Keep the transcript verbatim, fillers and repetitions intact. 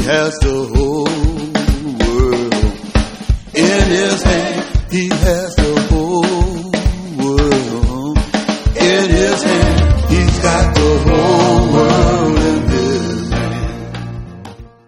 has the whole world in his hand. He has